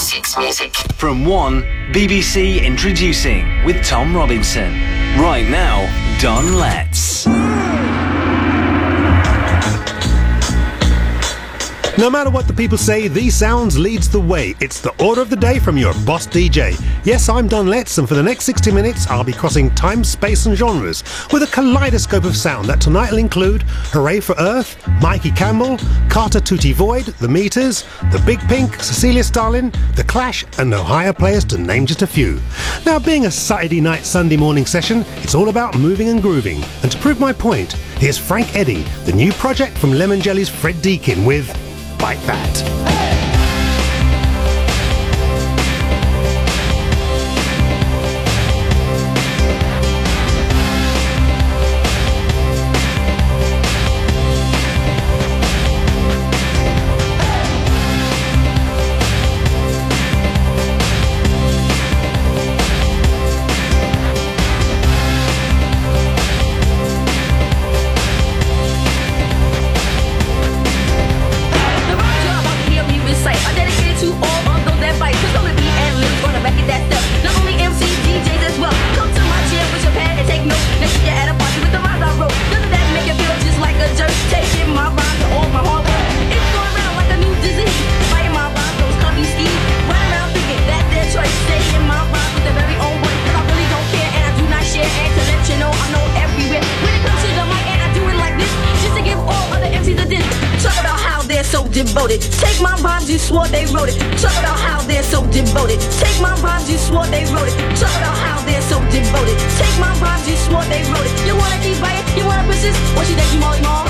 Classics music. From One, BBC Introducing with Tom Robinson. Right now, Don Letts. No matter what the people say, these sounds leads the way. It's the order of the day from your boss DJ. Yes, I'm Don Letts, and for the next 60 minutes, I'll be crossing time, space and genres with a kaleidoscope of sound that tonight will include Hooray for Earth, Mikey Campbell, Carter Tutti Void, The Meters, The Big Pink, Cecilia Starlin, The Clash and No Higher Players, to name just a few. Now, being a Saturday night, Sunday morning session, it's all about moving and grooving. And to prove my point, here's Frank Eddy, the new project from Lemon Jelly's Fred Deakin with Like That. Devoted. Take my rhymes, you swore they wrote it. Talk about how they're so devoted. Take my rhymes, you swore they wrote it. Talk about how they're so devoted. Take my rhymes, you swore they wrote it. You wanna keep writing? You wanna persist? What you think you Molly Mall?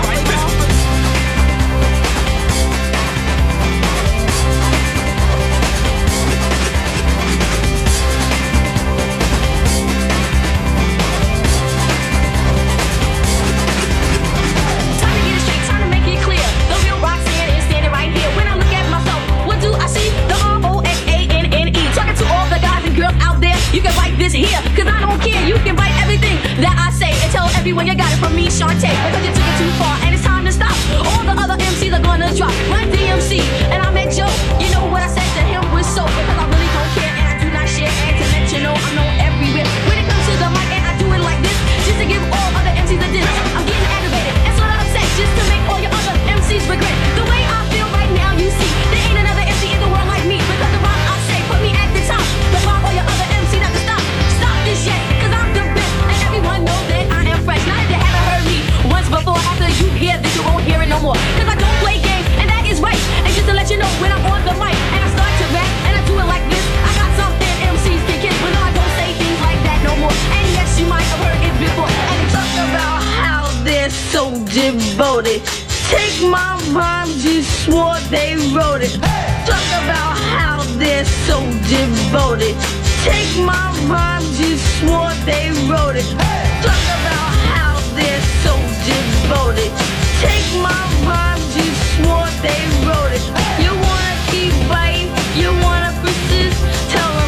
You can write this here, cause I don't care. You can write everything that I say and tell everyone you got it from me, Shantae. Because you took it too far and it's time to stop. All the other MCs are gonna drop. Run DMC and I met Joe. You know what I said to him was so. Because I really don't care and I do not share. And to let you know I'm known everywhere. When it comes to the mic and I do it like this, just to give all other MCs a diss. I'm getting aggravated and sort of upset just to make all your other MCs regret. The way I feel right now, you see, there ain't another MC in the world like me. Because the rhyme I say put me at the top. The rhyme all your other MCs not to stop. Stop this shit, cause I'm the best. And everyone knows that I am fresh. Now that you haven't heard me once before, after you hear this, you won't hear it no more. Cause I don't play games, and that is right. And just to let you know, when I'm on the mic and I start to rap and I do it like this, I got something MCs can kiss. But no, I don't say things like that no more. And yes, you might have heard it before. And they talk about how they're so devoted. Take my rhymes, you swore they wrote it. Talk about how they're so devoted. Take my rhymes, you swore they wrote it. Talk about how they're so devoted. Take my rhymes, you swore they wrote it. You wanna keep writing, you wanna persist. Tell them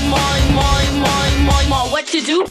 Molly, what to do?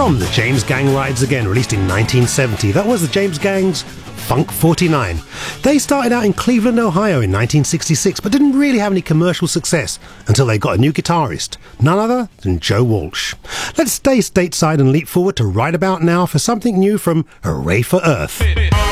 from the James Gang Rides Again, released in 1970. That was the James Gang's Funk 49. They started out in Cleveland, Ohio in 1966, but didn't really have any commercial success until they got a new guitarist, none other than Joe Walsh. Let's stay stateside and leap forward to right about now for something new from Hooray for Earth.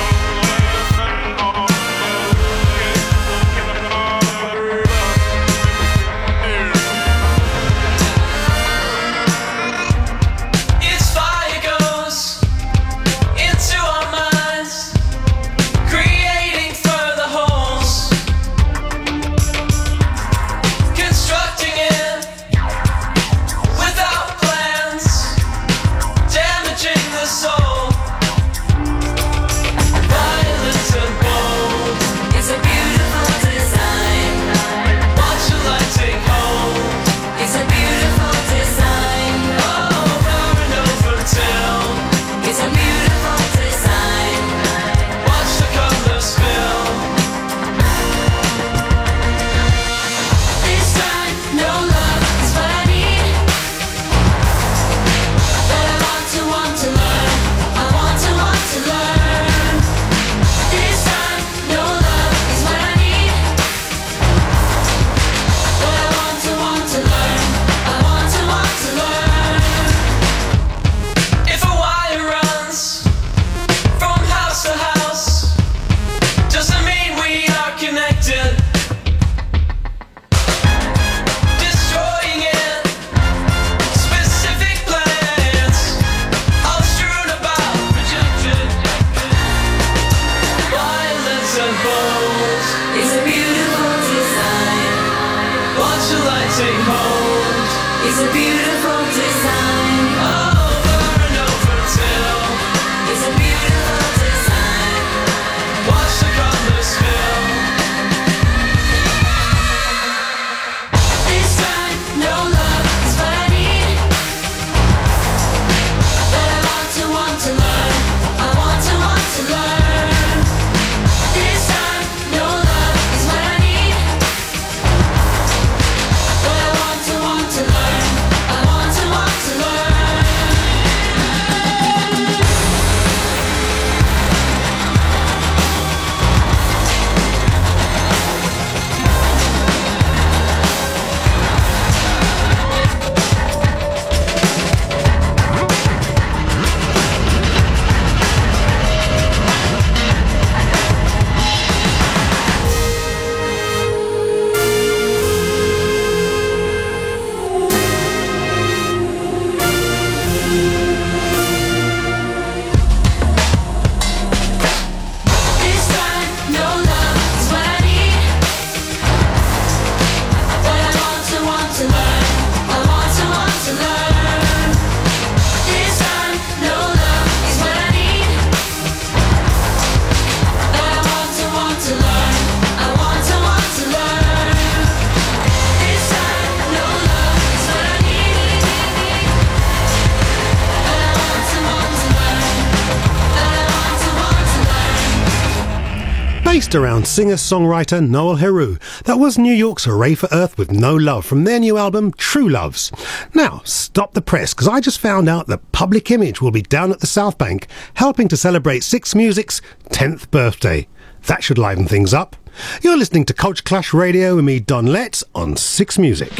Based around singer-songwriter Noel Heroux. That was New York's Hooray for Earth with No Love from their new album True Loves. Now, stop the press, because I just found out that Public Image will be down at the South Bank helping to celebrate Six Music's 10th birthday. That should liven things up. You're listening to Culture Clash Radio with me, Don Letts, on Six Music.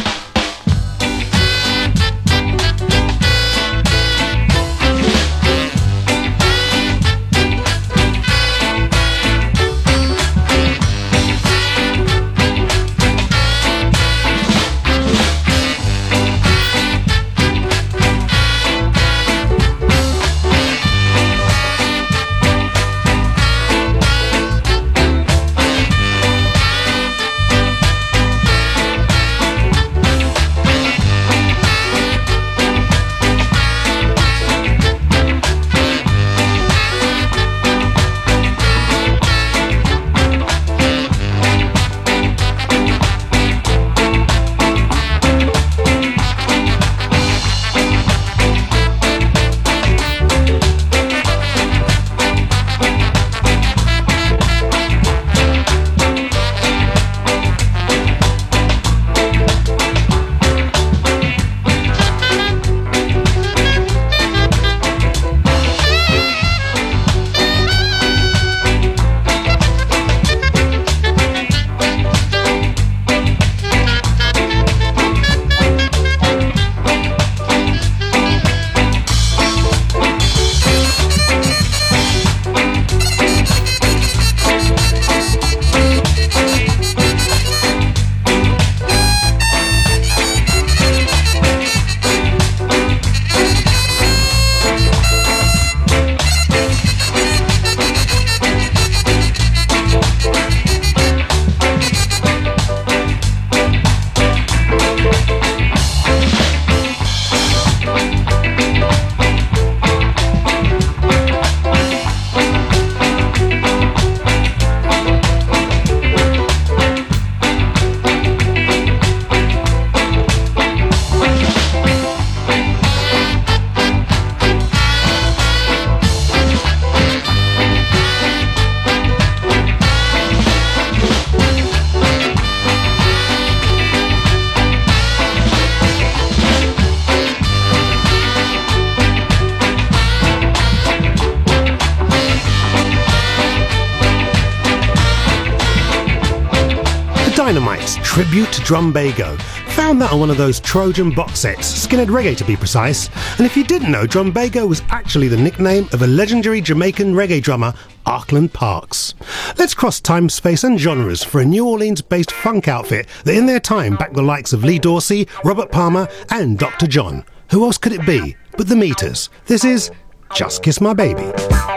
Dynamite's Tribute to Drumbago. Found that on one of those Trojan box sets, Skinhead Reggae to be precise. And if you didn't know, Drumbago was actually the nickname of a legendary Jamaican reggae drummer, Arkland Parks. Let's cross time, space and genres for a New Orleans-based funk outfit that in their time backed the likes of Lee Dorsey, Robert Palmer and Dr. John. Who else could it be but the Meters? This is Just Kiss My Baby.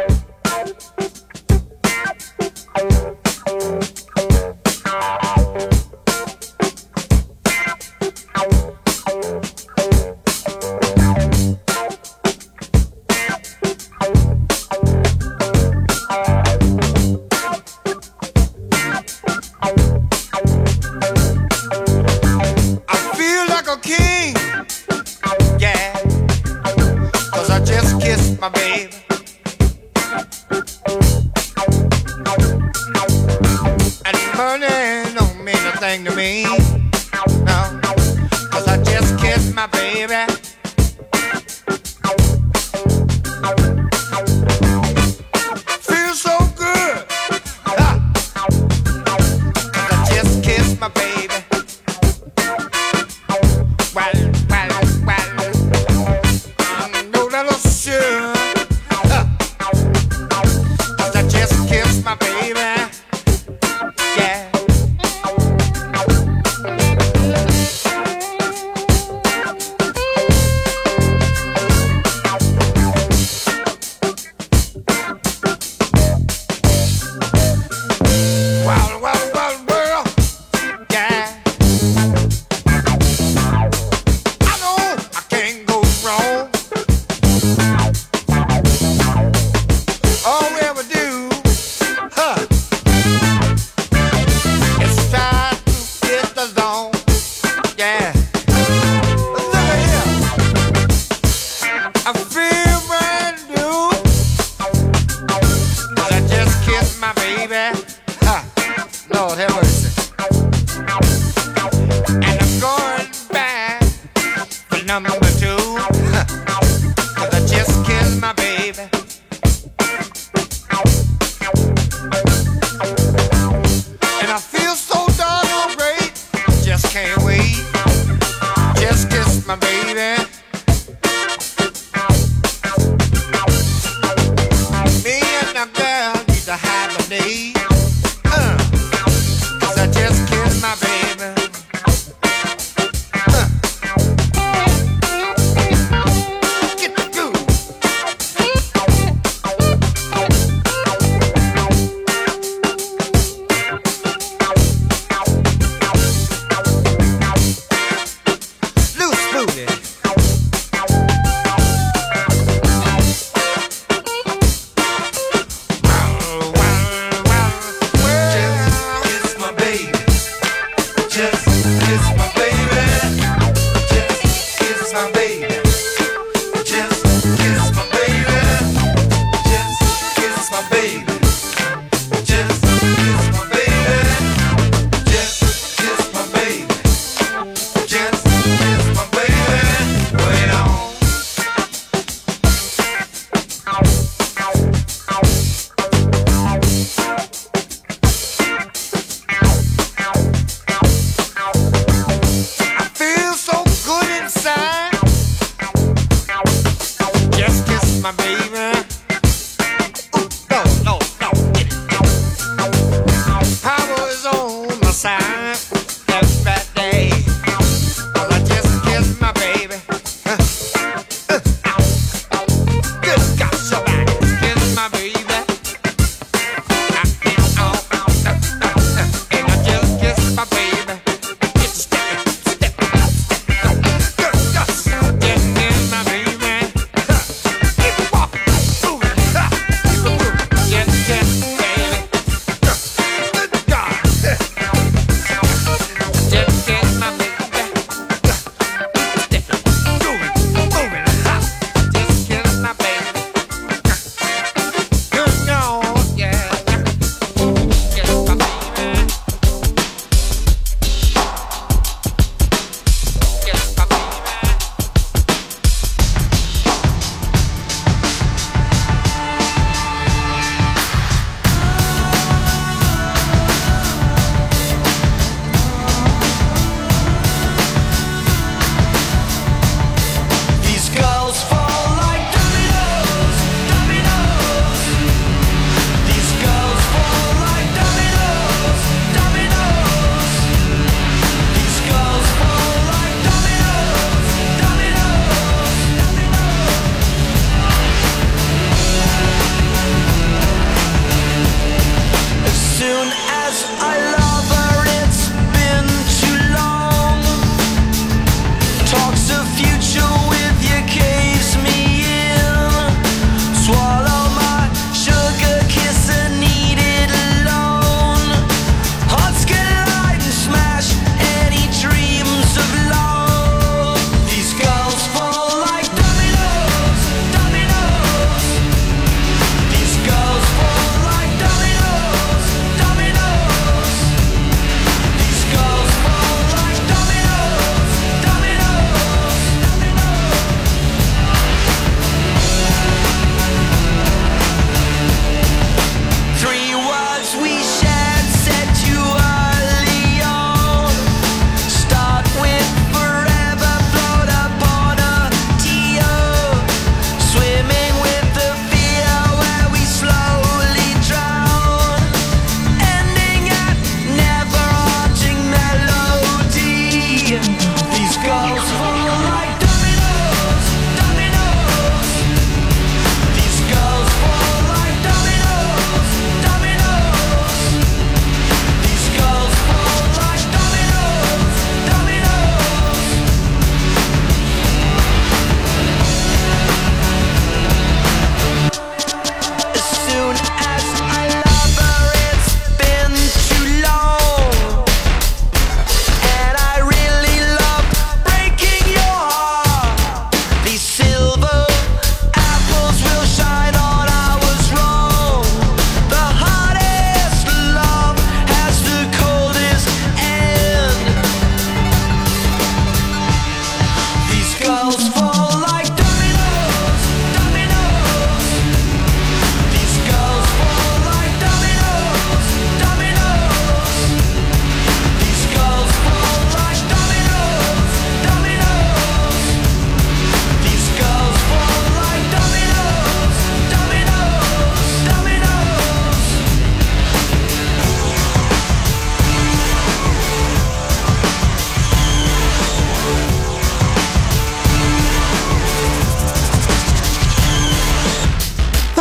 My baby, and money don't mean a thing to me, no, 'cause I just kissed my baby. Feels so good, 'cause I just kissed my baby.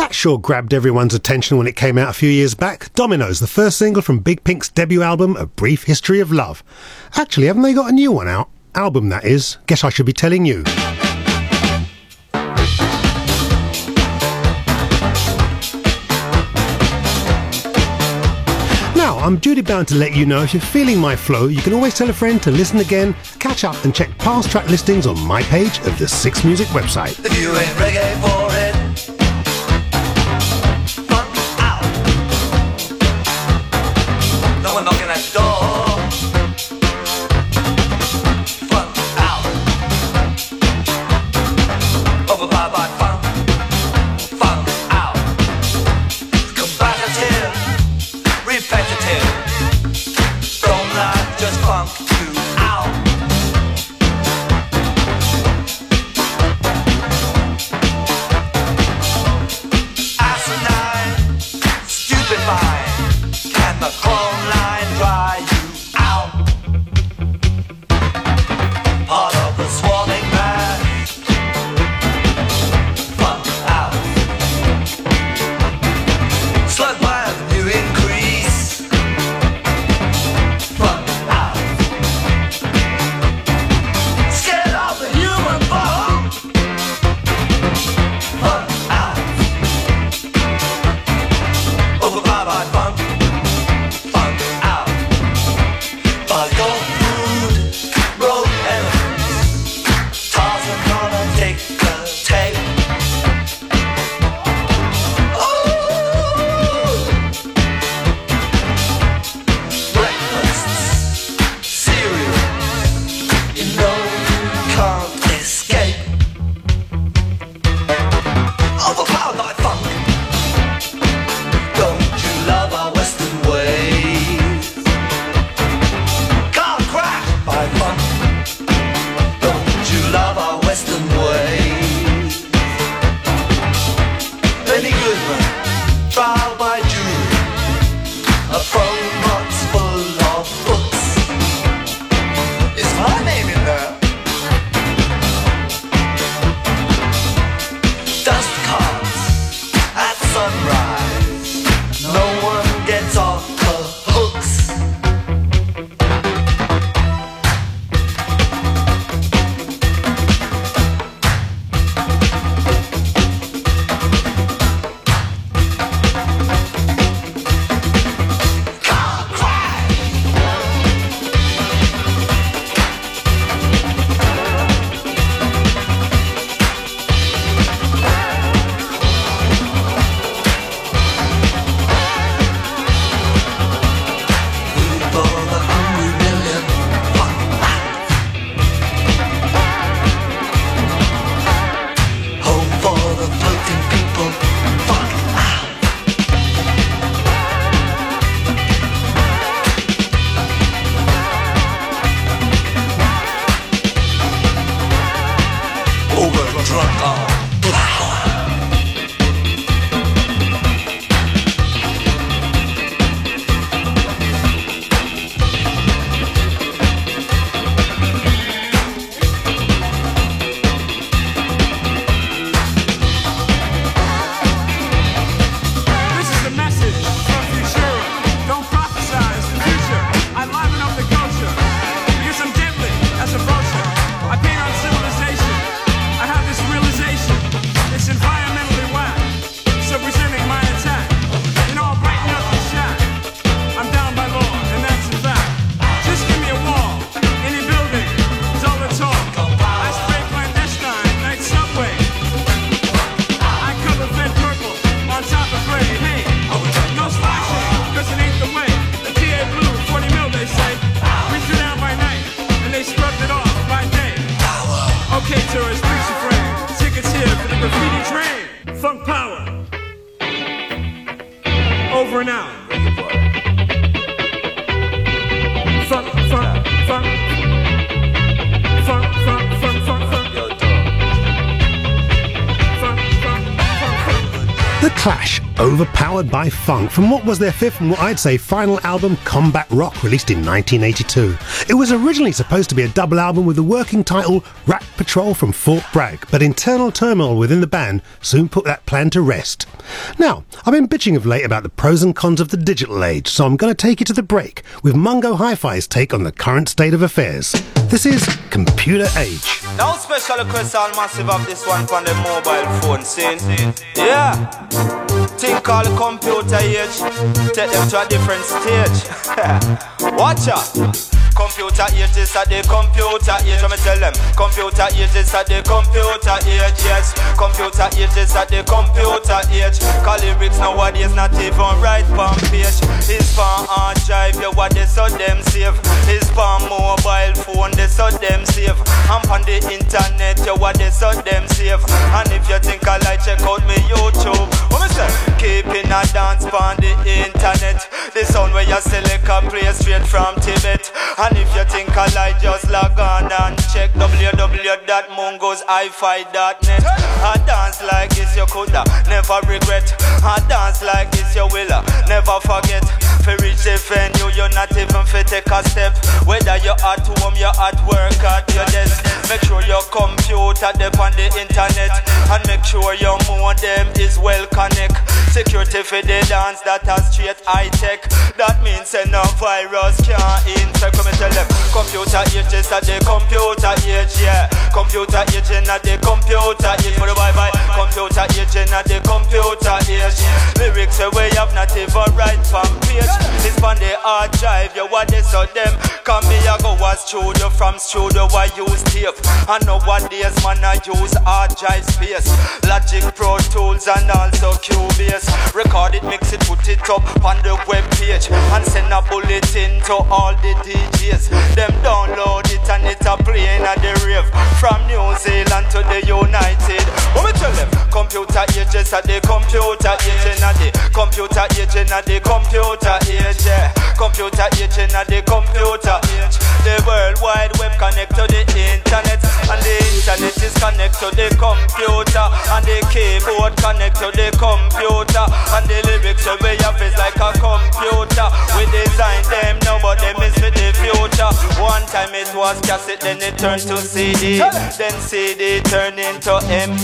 That sure grabbed everyone's attention when it came out a few years back. Dominoes, the first single from Big Pink's debut album, A Brief History of Love. Actually, haven't they got a new one out? Album, that is. Guess I should be telling you. Now, I'm duty bound to let you know if you're feeling my flow, you can always tell a friend to listen again, catch up and check past track listings on my page of the Six Music website. If you ain't reggae for it, fuck out. No one knocking at the door. Fuck out. Overpowered by funk. Funk out. Combative. Repetitive. Don't like just funk you out. Asinine, stupefying. Can the chrome line dry you out? Part of the swarming mass. Funk out. Slug by a new increase. Funk out. Scared of the human bone. Funk out. Overpowered by funk. Funk out. By gold food, road elements. Tarzan gonna take the tape. Breakfasts, cereal, you know you can't escape. Overpowered by funk. Don't you love our Western ways? Car crash by funk. Don't you love our Western ways? Benny Goodman, trial by jury. A phone box full of books. Is my name in there? Dust cards at sunrise. No one gets off the hooks. Car crash. Food for the hungry million. Fuck out. Home for the floating people. Fuck out. Overdrunk on power. This is a message from Futura. Don't prophesize the future. I liven up the culture. Use them deadly as a brochure. I paint on civilization. I have this realization. It's environmentally whack. So presenting my attack. In all brighten up and shine. I'm down by law, and that's a fact. Just give me a wall. Any building is all it's all. I spray clandestine, night subway. I cover fed purple on top of gray. Hey, no slashing, cause it ain't the way. The TA blue, 40 mil they say. We threw down by night, and they scrubbed it off by day. Okay, tourists, preach your friend. Tickets here for the graffiti train. Funk power. Over and out. Funk, funk, funk. Funk, funk, funk, funk, funk. Funk, funk, funk, funk. The Clash, Overpowered by Funk, from what was their fifth and what I'd say final album, Combat Rock, released in 1982. It was originally supposed to be a double album with the working title Rat Patrol from Fort Bragg, but internal turmoil within the band soon put that plan to rest. Now, I've been bitching of late about the pros and cons of the digital age, so I'm going to take you to the break with Mungo Hi-Fi's take on the current state of affairs. This is Computer Age. Now special request all massive of this one from the mobile phone scene. Yeah. Think called computer age. Take them to a different stage. Watch out. Computer age is at the computer age. Let me tell them. Computer age is at the computer age. Yes. Computer age is at the computer age. Call lyrics nowadays not even right on page. It's for hard drive. You what they so them save. It's for mobile phone. They so them save. I'm on the internet. You what they so them save. And if you think I like, check out me YouTube. What me say? Keeping a dance on the internet. The sound where you select a play straight from Tibet. And if you think I like, just log on and check www.mungoshifi.net. A dance like this you coulda never regret. A dance like this you will never forget. For reach the venue, you're not even fit take a step. Whether you're at home, you're at work, at your desk. Make sure your computer dep on the internet. And make sure your modem is well connect. Security for the dance that has straight high tech. That means no virus can't infect. Come and tell them. Computer age is at the computer age, yeah. Computer age in at the computer age. For the bye-bye. Computer age in at the computer age. Lyrics away have not even right from page. It's from the hard drive, you what they saw them. Come me I go a studio, from studio I use tape. And nowadays man I use hard drive space. Logic Pro Tools and also Cubase. Record it, mix it, put it up on the web page. And send a bulletin to all the DJs. Them download it and it a playing at the rave. From New Zealand to the United. What me tell them? Computer age is at the computer age. In at the computer age, in at the computer age, yeah. Computer age in at the computer age. The World Wide Web connect to the internet. And the internet is connect to the computer. And the keyboard connect to the computer. And the lyrics we have is like a computer. We design them now but them is for the future. One time it was cassette, then it turned to CD. Then CD turned into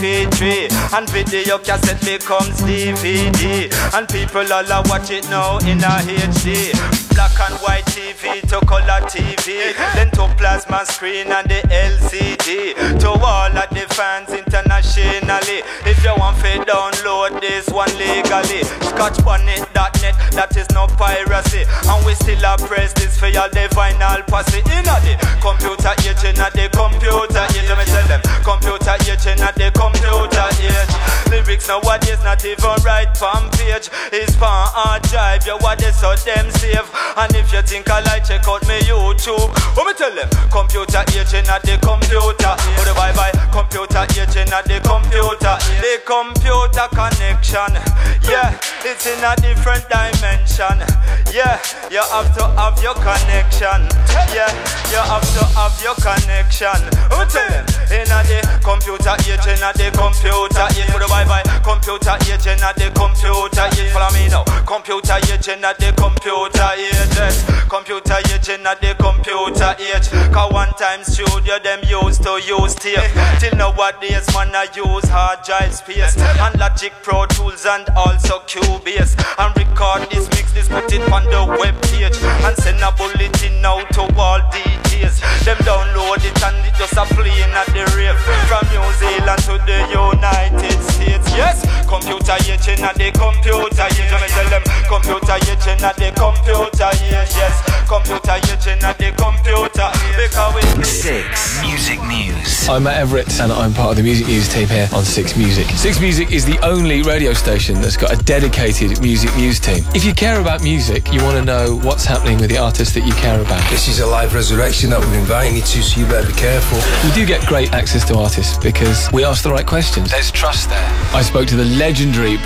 MP3. And video cassette becomes DVD. And people all watch it now in a HD. Black and white TV to color TV. Then to plasma screen and the LCD. To all of the fans internationally. If you want to download this one legally, scotchbonnet.net, that is no piracy. And we still have press this for your the vinyl posse. In the computer age, in the computer age. Let me tell them. Computer age, in the computer age. Lyrics nowadays not even right from page. It's for hard drive, you what they so them save. And if you think I like, check out me YouTube. What me tell them? Computer age in at the computer. Oh the bye-bye. Computer age in at the computer. The computer connection, yeah, it's in a different dimension. Yeah, you have to have your connection. Yeah, you have to have your connection. What me tell them? In at the computer age, in at the computer age. Oh the bye-bye. Computer age in at the computer age. Follow me now. Computer age in at the computer age. Computer age in the computer age. Cause one time studio them used to use tape. Till nowadays man I use hard drive space. And Logic Pro Tools and also Cubase. And record this, mix this, put it on the web page. And send a bulletin now to all DJs. Them download it and it just a playing at the rave. From New Zealand to the United States. Yes, computer age in the computer age. Let me tell them. Computer age in the computer age. Yes, computer age in the computer. Because we 6 Music News. I'm Matt Everett and I'm part of the Music News team here on 6 Music. 6 Music is the only radio station that's got a dedicated music news team. If you care about music, you want to know what's happening with the artists that you care about. This is a live resurrection that we're inviting you to, so you better be careful. We do get great access to artists because we ask the right questions. There's trust there. I spoke to the legendary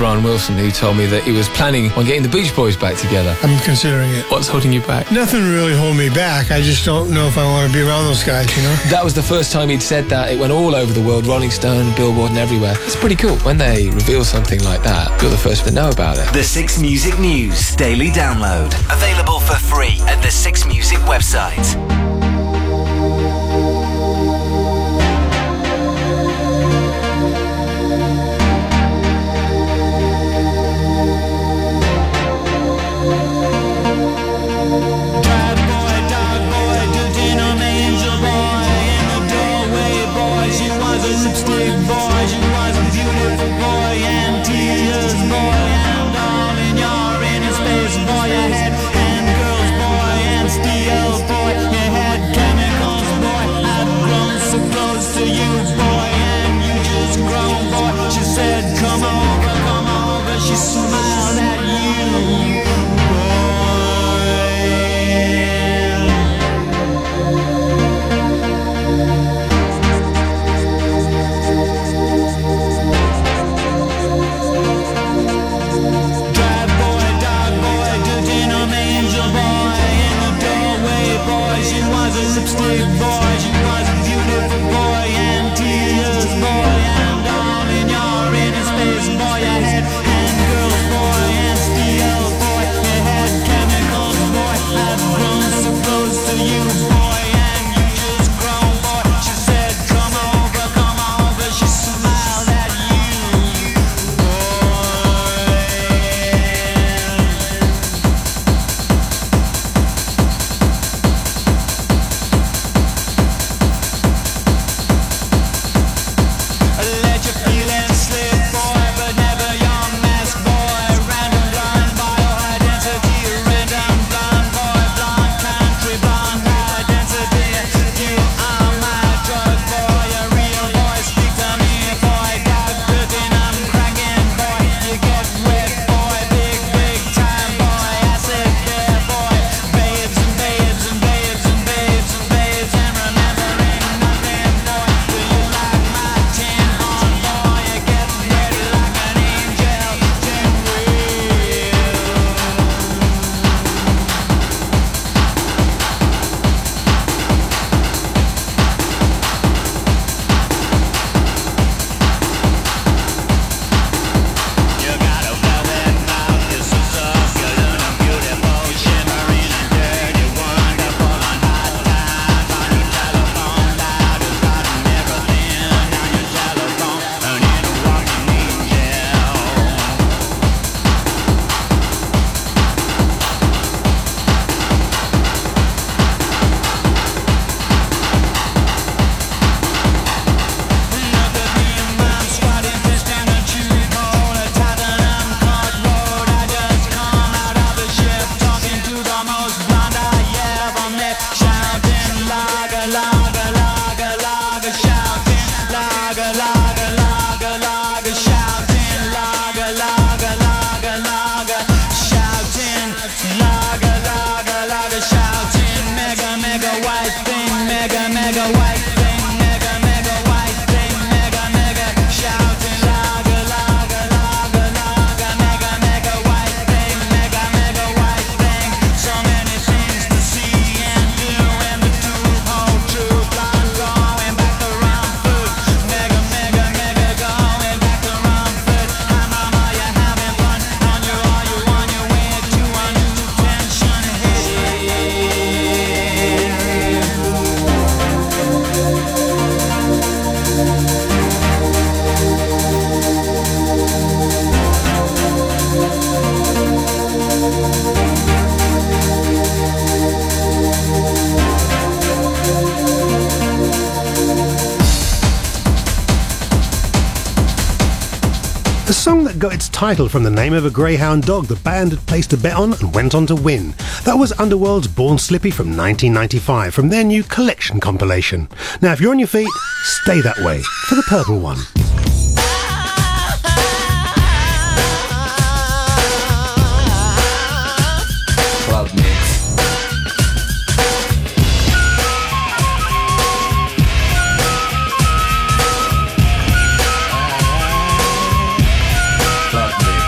Brian Wilson, who told me that he was planning on getting the Beach Boys back together. I'm considering it. What's holding you back? Nothing really holding me back. I just don't know if I want to be around those guys, you know? That was the first time he'd said that. It went all over the world, Rolling Stone, Billboard and everywhere. It's pretty cool. When they reveal something like that, you're the first to know about it. The Six Music News Daily Download. Available for free at the Six Music website. The song that got its title from the name of a greyhound dog the band had placed a bet on and went on to win. That was Underworld's Born Slippy from 1995, from their new Collection compilation. Now, if you're on your feet, stay that way for the purple one. Club Mix. Club Mix.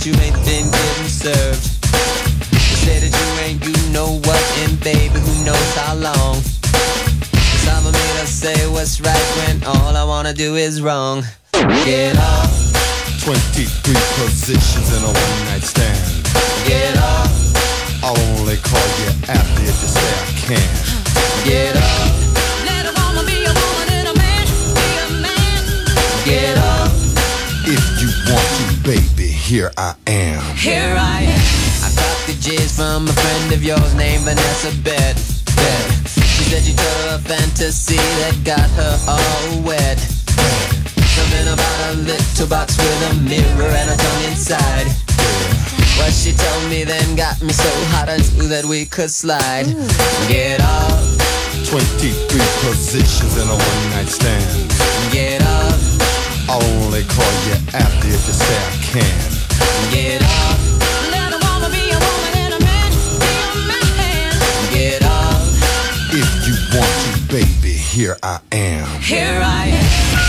that you ain't been getting served. You say that you ain't, you know what, and baby, who knows how long. Cause I'm a me to say what's right when all I wanna do is wrong. Get up. 23 positions in a one-night stand. Get up. I'll only call you after if you say I can. Get up. Let a woman be a woman and a man be a man. Get up. If you want to, baby, here I am. Here I am. I got the jizz from a friend of yours named Vanessa Bet. She said you told her a fantasy that got her all wet. Something about a little box with a mirror and a tongue inside. What she told me then got me so hot I knew that we could slide. Get up. 23 positions in a one-night stand. Get up. I'll only call you after if you say I can. Get up. Let a woman be a woman and a man be a man. Get up. If you want to, baby, here I am. Here I am.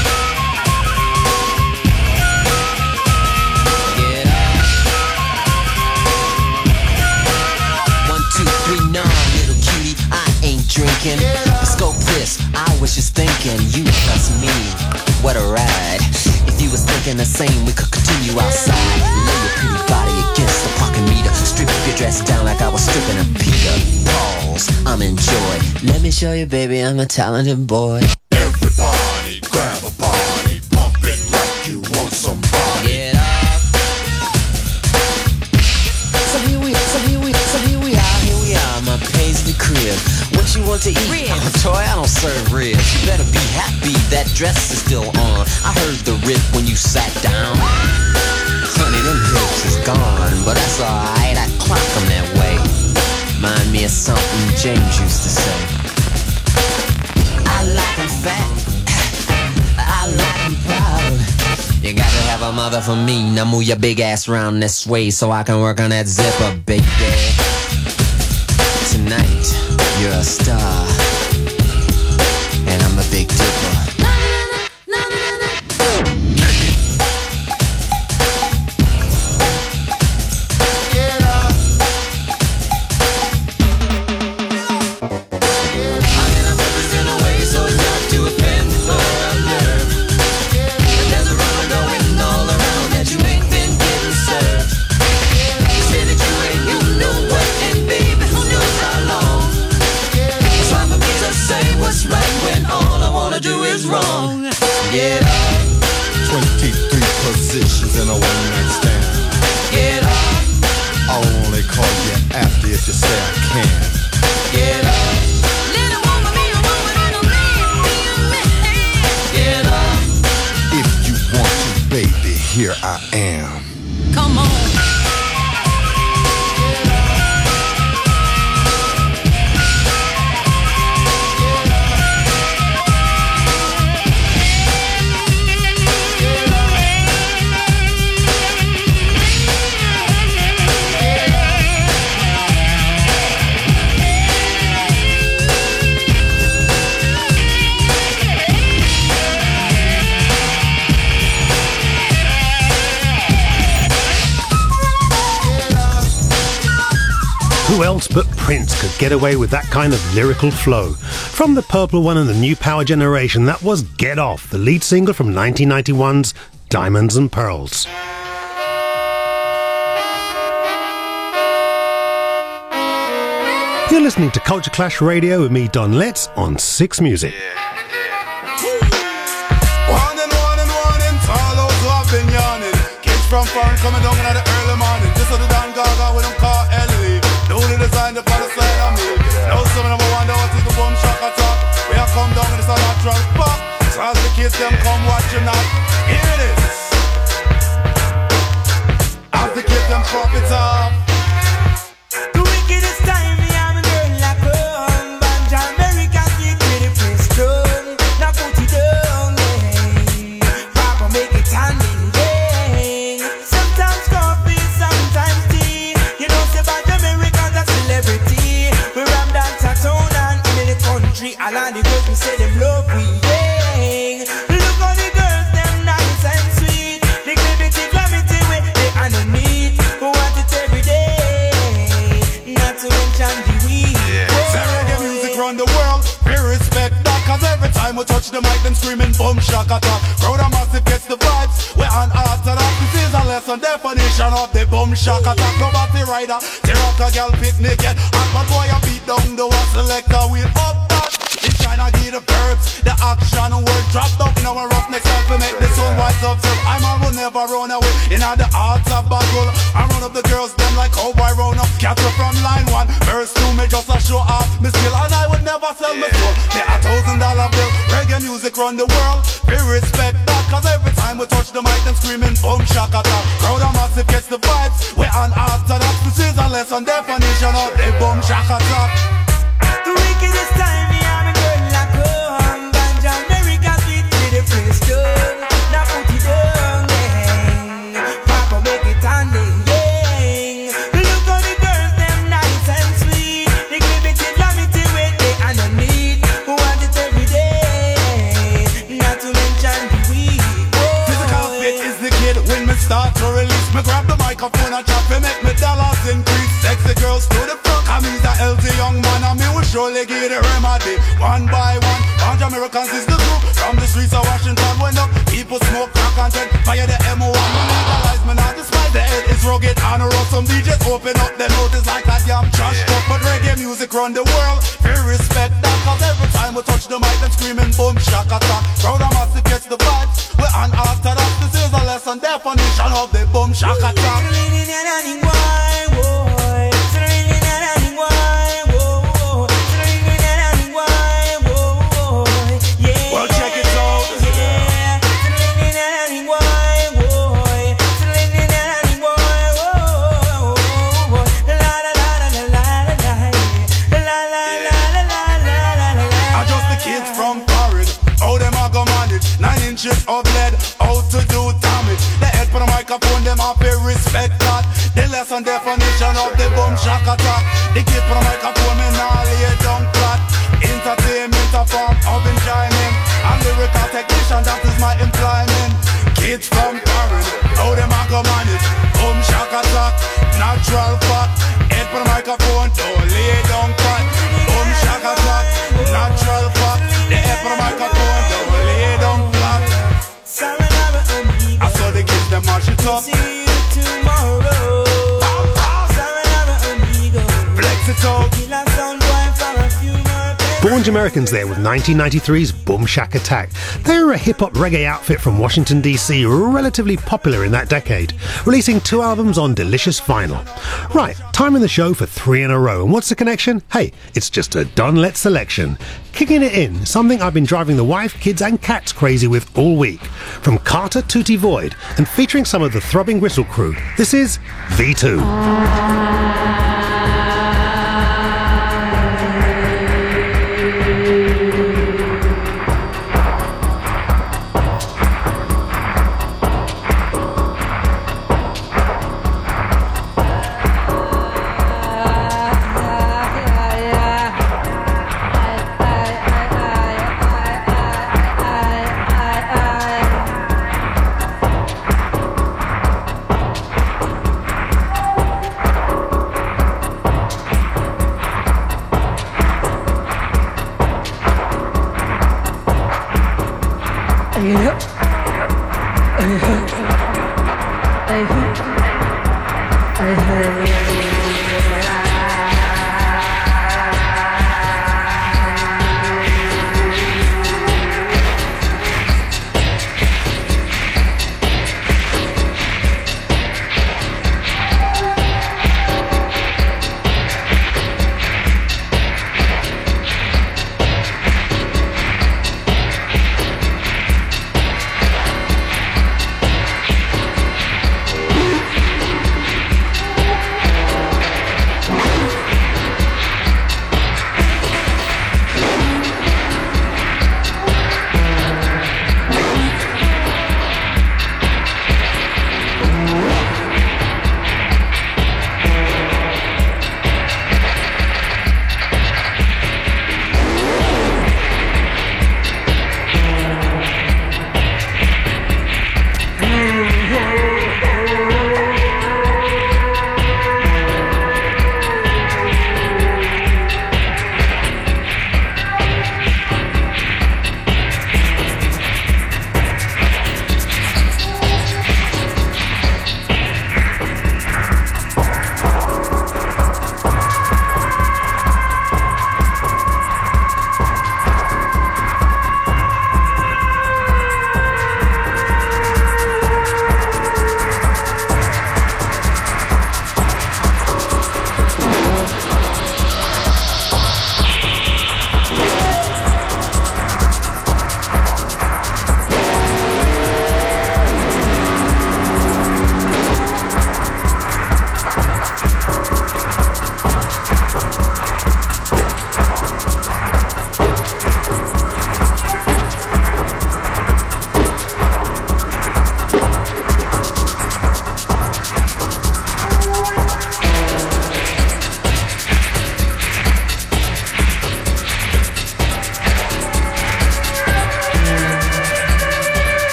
Drinking, scope this, I was just thinking, you plus me, what a ride. If you was thinking the same, we could continue outside. Lay your pretty body against the parking meter. Strip your dress down like I was stripping a Peter. Pause, I'm in joy. Let me show you, baby, I'm a talented boy. Everybody grab a body, pump it like you want somebody. Get up. So here we are, my paisley crib. What you want to eat? Oh, toy, I don't serve ribs. You better be happy that dress is still on. I heard the rip when you sat down. Honey, them hips is gone, but that's alright, I clock them that way. Remind me of something James used to say. I like them fat, I like them proud. You got to have a mother for me. Now move your big ass round this way so I can work on that zipper, baby. Tonight, you're a star, and I'm a big dipper. Get up. I'm in a purpose in a way so as not to offend or unnerve. But there's a rumor going all around that you ain't been getting served. You say that you ain't, you know what, and baby, who knows how long. It's hard for me to say what's right when all I wanna do is wrong. Get up. 23 positions in a one-night stand. Get up. I'll only call you after if you say I can. Get up. Let a woman be a woman and a man be a man. Get up. If you want to, baby, here I am. Come on. Who else but Prince could get away with that kind of lyrical flow? From the Purple One and the New Power Generation, that was Get Off, the lead single from 1991's Diamonds and Pearls. You're listening to Culture Clash Radio with me, Don Letts, on 6 Music. Warning, to all those who have been yawning. Kids from foreign coming down in the early morning. Just so the damn gaga we don't call Ellie. Newly designed upon the side of me. Now some of them wonder what is the boom shock attack. We have come down in this natural pop. So as the kids them come watching that. Here it is. As the kids them pop it up. The wickedest time me have a girl like her. Banja American get pretty Prince done. Now put it down, yeah. Papa make it handy, yeah. Sometimes coffee, sometimes tea. You know say Banja American's a celebrity. We ram dance a town and in the country. All of the girls we say them love we, yeah. Look how the girls them nice and sweet. The gravity, gravity with the underneath. we touch the mic, them screaming boom shakata. Crowd a massive gets the vibes. We're on after that. This is a lesson definition of the boom shakata. Nobody rider, tear up a girl picnic yet. Hot bad boy a beat down the one selector. We'll up that. It's trying to get the verbs, the action word drop down in our roughness self to make the sun wise observe. I'm all will never run away in all the arts of battle. I run up the girls them like cowboy round up. Cattle from line 1, verse 2 me just a show off me skill, and I would never sell my soul. Pay $1,000 bill, reggae music run the world. We respect that, cause every time we touch the mic them screaming boom shakata. Crowd a massive gets the vibes. We're on after that. This is a lesson definition of the boom shakata. The wickedest time me have a girl like home. Ganja America sweet with the Princeton. Now put it down, gang. Papa make it on the gang. Look how the girls them nice and sweet. They give it to Lamity when they underneath. Who want it every day? Not to mention the weed. Physical fit is the kid. When me start to release, me grab the microphone and chop and make me dollars increase. Sexy girls to the front. I'm the healthy young man, and me will surely give the remedy. One by one, Ganja Americans is the group. From the streets of Washington, when up people smoke crack and dread. Fire the M1, me legalize, me not despise. The head is rugged and rough. Some DJs open up their notice like a damn trash truck. But reggae music run the world. We respect that, cause every time we touch the mic, them screaming boom shakata. Crowd a massive gets the vibes. We're on after that. This is a lesson definition of the boom shakata. Of lead, out to do damage. The head for the microphone, them have to respect that. The lesson definition of the boom shakata. The kid for the microphone, me nah lay down flat. Entertainment, a form of enjoyment. I'm lyrical technician, that is my employment. Kids from foreign, how them a go manage. Boom shakata, natural fact. Head for the microphone, don't lay down flat. Boom shakata, natural fact. The head for the microphone, don't lay down flat. I saw the kids that march it up. See you tomorrow. Flex it up. Born Americans there with 1993's Boom Shack Attack. They were a hip-hop reggae outfit from Washington DC, relatively popular in that decade, releasing 2 albums on delicious vinyl. Right, time in the show for 3 in a row. And what's the connection? Hey, it's just a Don Let selection. Kicking it in, something I've been driving the wife, kids and cats crazy with all week. From Carter Tutti Void and featuring some of the Throbbing Gristle crew, this is V2.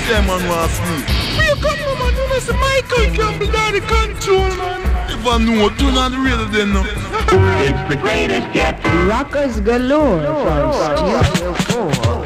them man want sleep. Where you come from, man? You know say Michael can't be down the control, man. If I know, turn on the radio then now. It's the greatest yet. Rockers galore from Studio 4.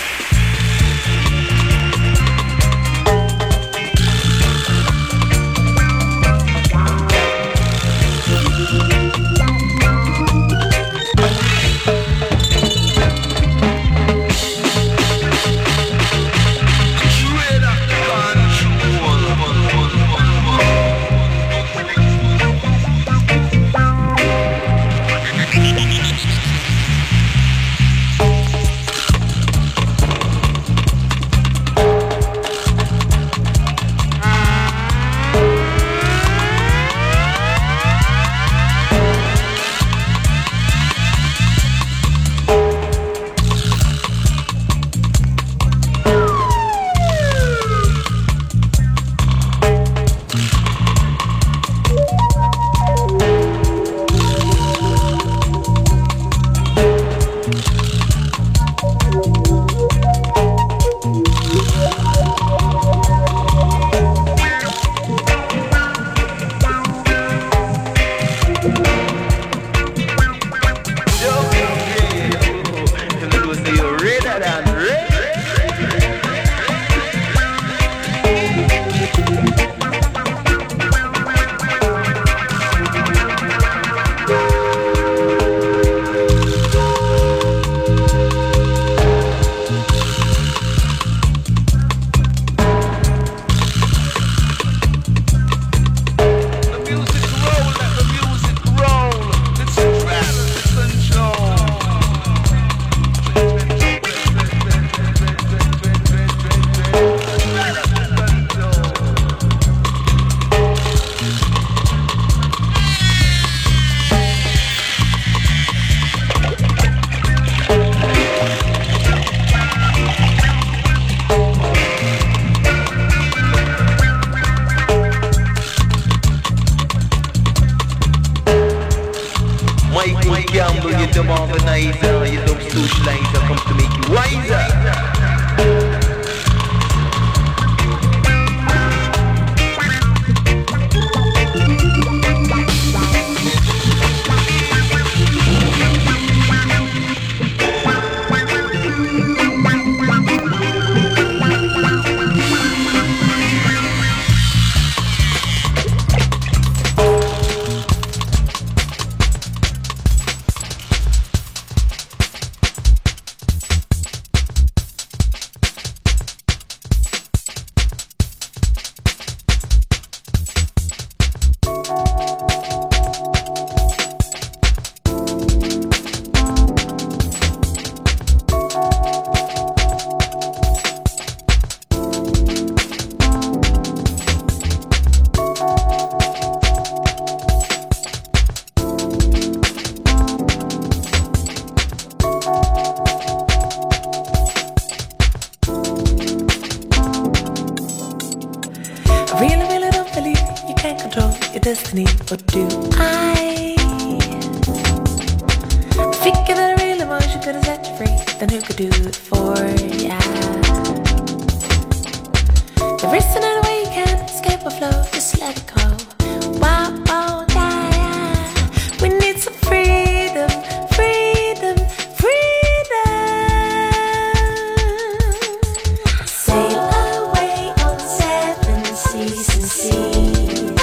Destiny, but do I figure that a real emotion could have set you free? Then who could do it for ya? There isn't any way you can escape or flow, just let it go. Wow, oh, yeah. We need some freedom, freedom, freedom. Sail away on 7 seas and seas.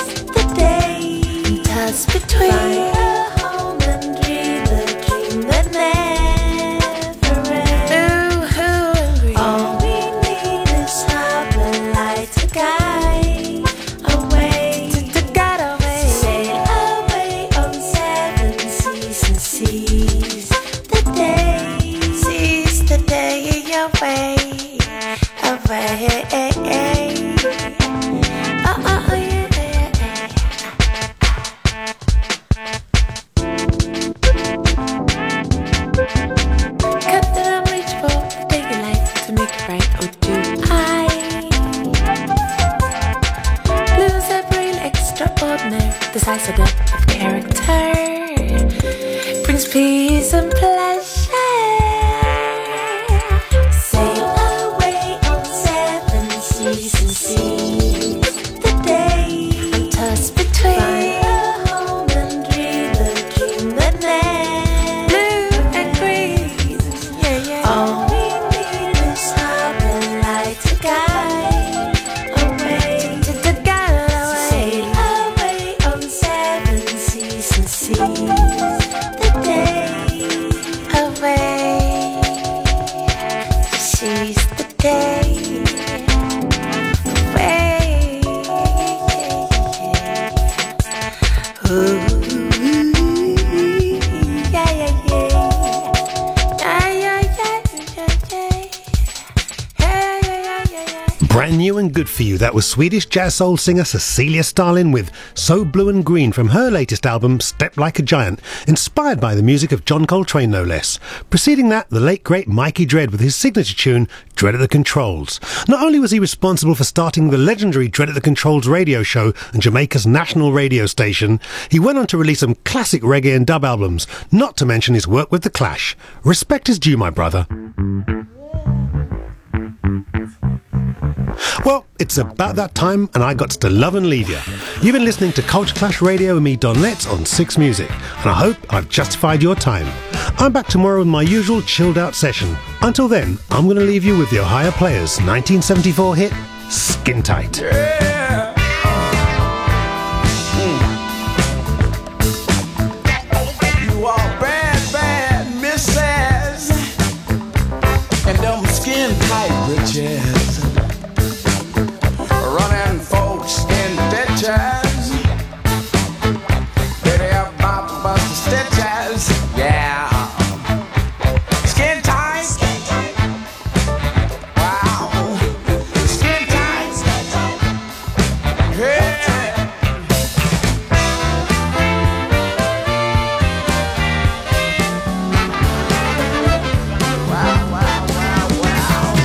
Between a home and dream, a dream that never ends. Ooh, hungry. All we need is harbor light to guide away, to guide away. Sail away on 7 seas and seize the day away, away. Oh, oh, oh, yeah. The size of depth of character brings peace and pleasure. Sail away on 7 seas. Brand new and good for you, that was Swedish jazz soul singer Cecilia Stalin with So Blue and Green from her latest album Step Like a Giant, inspired by the music of John Coltrane no less. Preceding that, the late great Mikey Dread with his signature tune Dread at the Controls. Not only was he responsible for starting the legendary Dread at the Controls radio show and Jamaica's national radio station, he went on to release some classic reggae and dub albums, not to mention his work with The Clash. Respect is due, my brother. Well, it's about that time and I got to love and leave you. You've been listening to Culture Clash Radio with me, Don Letts, on 6 Music, and I hope I've justified your time. I'm back tomorrow with my usual chilled out session. Until then, I'm going to leave you with the Ohio Players' 1974 hit, Skin Tight. You are bad, bad misses, and them skin tight riches. Running folks in ditches, they have about to bust the stitches, yeah. Skin tight, wow. Skin tight, yeah. Wow, wow, wow, wow.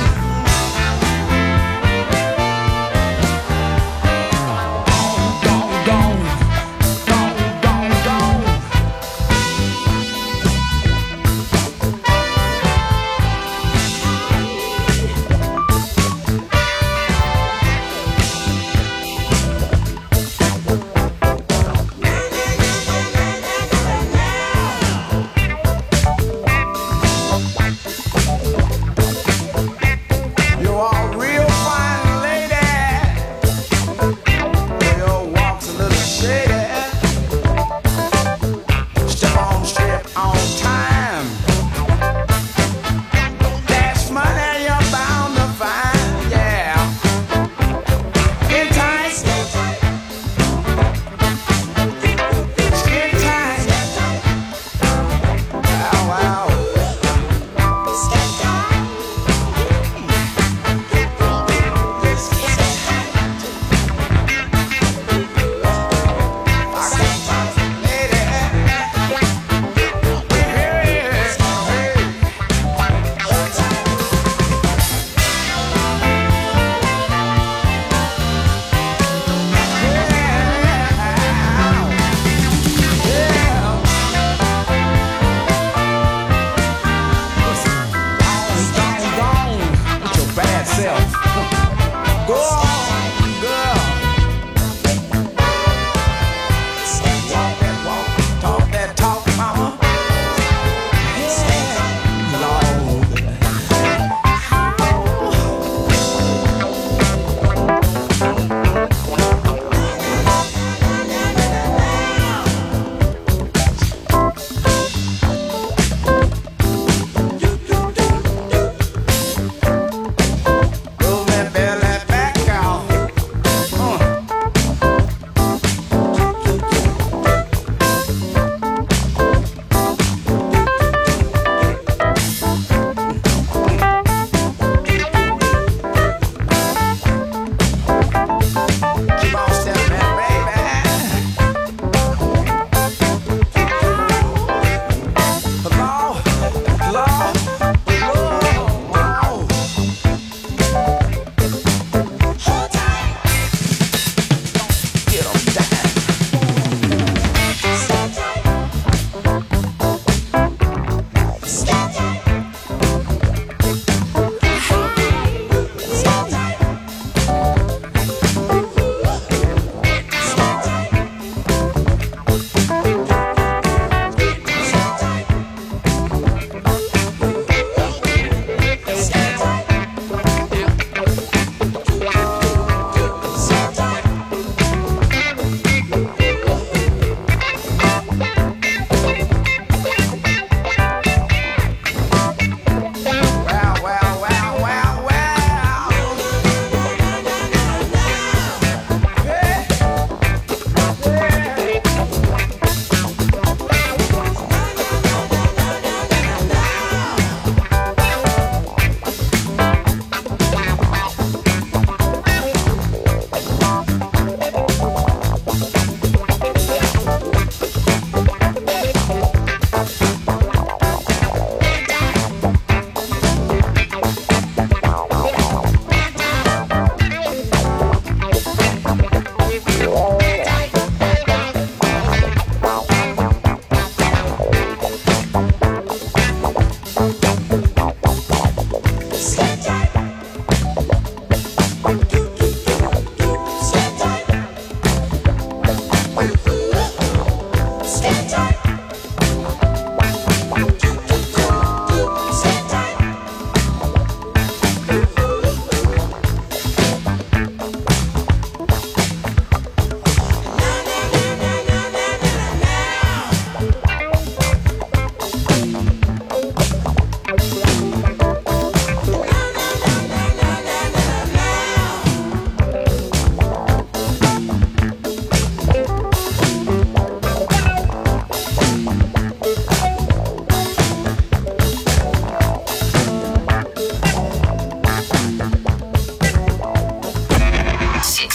Back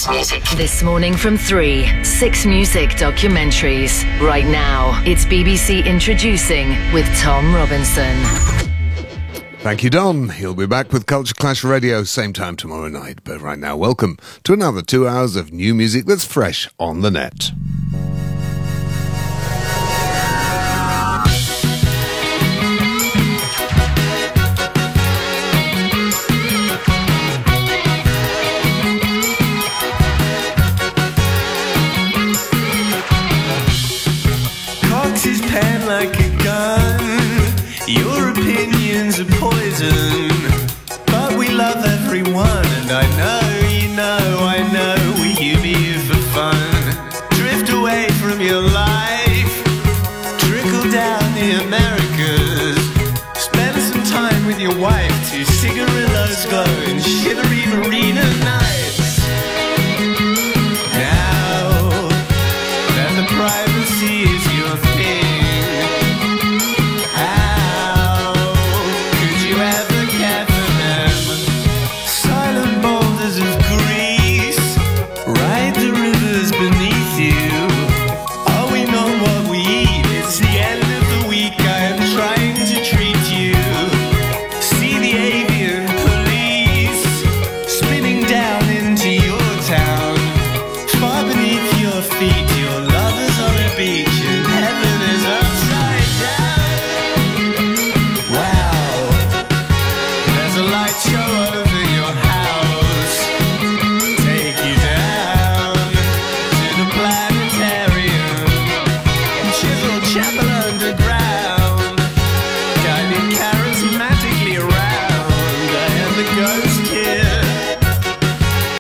6 Music. This morning from 3, 6 Music documentaries. Right now, it's BBC Introducing with Tom Robinson. Thank you, Don. He'll be back with Culture Clash Radio same time tomorrow night. But right now, welcome to another 2 hours of new music that's fresh on the net. Cocks his pen like a gun. Your opinion's a